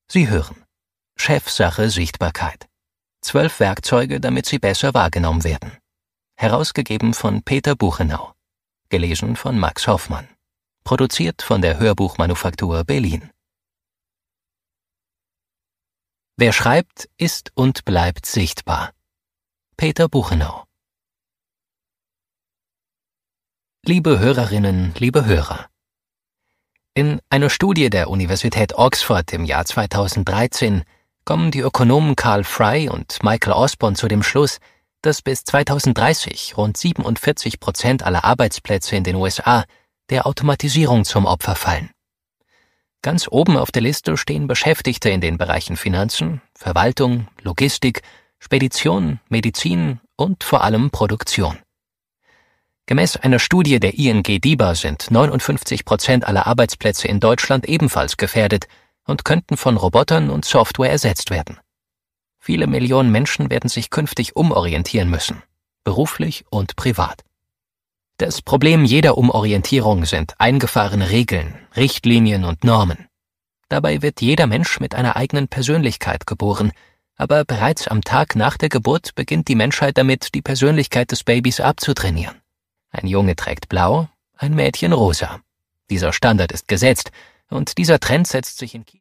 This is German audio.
Sie hören Chefsache Sichtbarkeit. 12 Werkzeuge, damit Sie besser wahrgenommen werden. Herausgegeben von Peter Buchenau. Gelesen von Max Hoffmann. Produziert von der Hörbuchmanufaktur Berlin. Wer schreibt, ist und bleibt sichtbar. Peter Buchenau. Liebe Hörerinnen, liebe Hörer. In einer Studie der Universität Oxford im Jahr 2013 kommen die Ökonomen Carl Frey und Michael Osborne zu dem Schluss, dass bis 2030 rund 47% aller Arbeitsplätze in den USA der Automatisierung zum Opfer fallen. Ganz oben auf der Liste stehen Beschäftigte in den Bereichen Finanzen, Verwaltung, Logistik, Spedition, Medizin und vor allem Produktion. Gemäß einer Studie der ING DIBA sind 59% aller Arbeitsplätze in Deutschland ebenfalls gefährdet und könnten von Robotern und Software ersetzt werden. Viele Millionen Menschen werden sich künftig umorientieren müssen, beruflich und privat. Das Problem jeder Umorientierung sind eingefahrene Regeln, Richtlinien und Normen. Dabei wird jeder Mensch mit einer eigenen Persönlichkeit geboren, aber bereits am Tag nach der Geburt beginnt die Menschheit damit, die Persönlichkeit des Babys abzutrainieren. Ein Junge trägt blau, ein Mädchen rosa. Dieser Standard ist gesetzt und dieser Trend setzt sich in